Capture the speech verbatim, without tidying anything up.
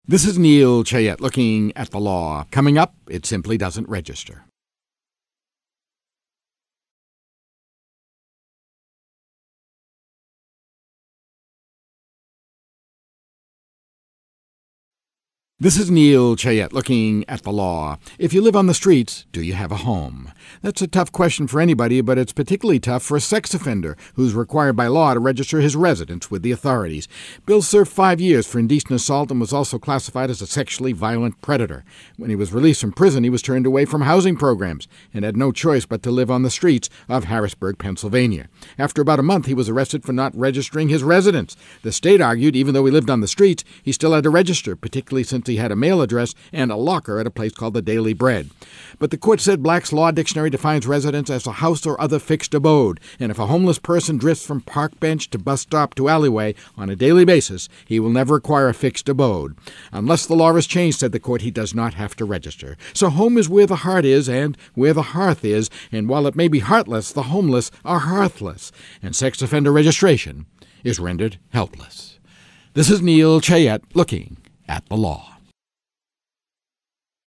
This is Neil Chayette looking at the law. Coming up, it simply doesn't register. This is Neil Chayette looking at the law. If you live on the streets, do you have a home? That's a tough question for anybody, but it's particularly tough for a sex offender who's required by law to register his residence with the authorities. Bill served five years for indecent assault and was also classified as a sexually violent predator. When he was released from prison, he was turned away from housing programs and had no choice but to live on the streets of Harrisburg, Pennsylvania. After about a month, he was arrested for not registering his residence. The state argued even though he lived on the streets, he still had to register, particularly since he had a mail address and a locker at a place called the Daily Bread. But the court said Black's Law Dictionary defines residence as a house or other fixed abode, and if a homeless person drifts from park bench to bus stop to alleyway on a daily basis, he will never acquire a fixed abode. Unless the law is changed, said the court, he does not have to register. So home is where the heart is and where the hearth is, and while it may be heartless, the homeless are hearthless, and sex offender registration is rendered helpless. This is Neil Chayette looking at the law.